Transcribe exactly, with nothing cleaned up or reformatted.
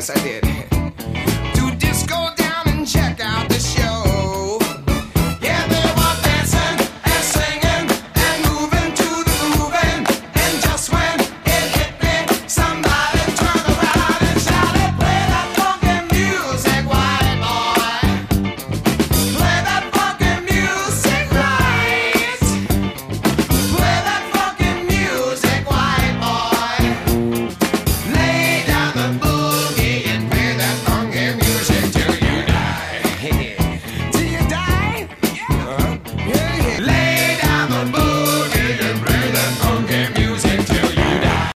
Yes, I did. To disco down and check out the show. Yeah, they were dancing and singing and moving to the grooving. And just when it hit me, somebody turned around and shouted, "Play that funky music, white boy. Play that funky music right. Play that funky music, white boy. Lay down the boogie and play that funky music till you die." Till you die? Uh-huh. Yeah, yeah. Lay